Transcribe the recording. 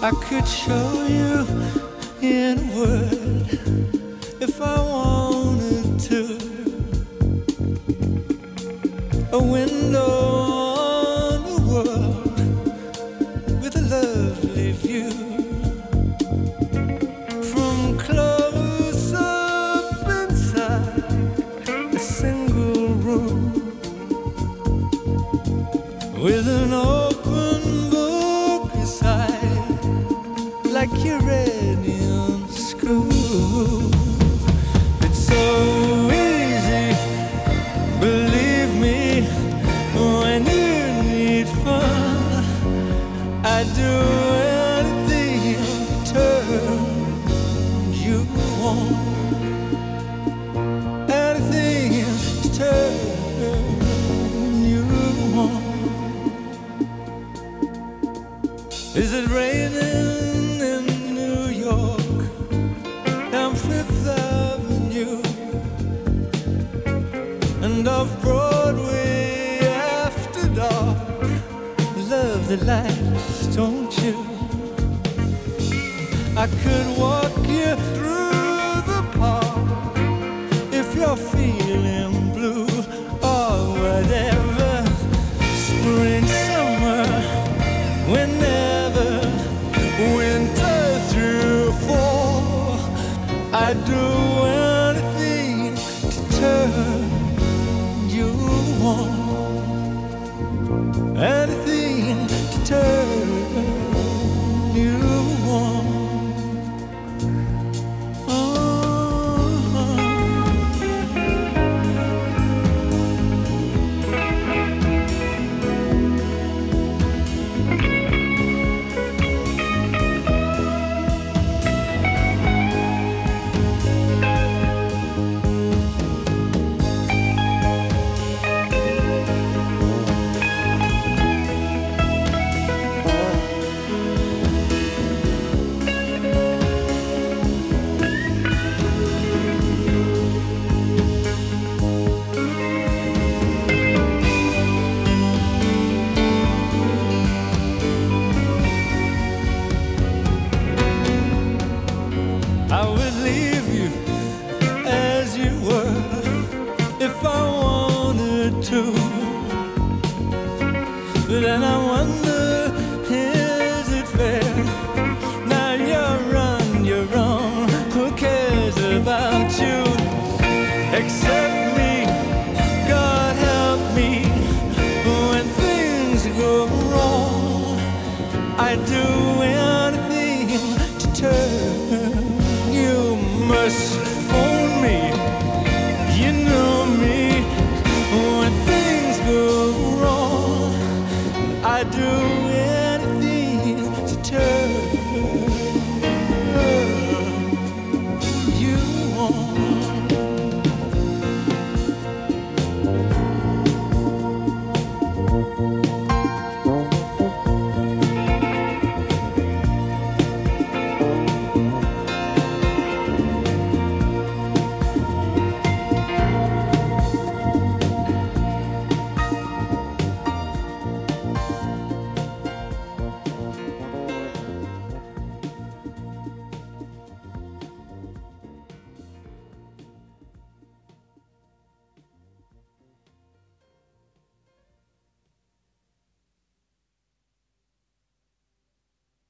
I could show you in a word if I wanted to. A window on the world with a lovely view. From close up inside a single room with an open book beside, like you read in school. It's so easy, believe me, when you need fun. I do anything to turn you on, anything to turn you on. Is it raining in New York, down Fifth Avenue, and off Broadway after dark? Love the lights, don't you? I could walk you through the park if you're feeling blue or whatever. Spring, summer, whenever, winter through fall, I'd do anything to turn you on, anything to turn you on. I would leave you as you were if I wanted to. But then I wonder, is it fair? Now you're wrong. Who cares about you except me? God help me when things go wrong. I do anything to turn. You must phone me, you know me. When things go wrong, I do it.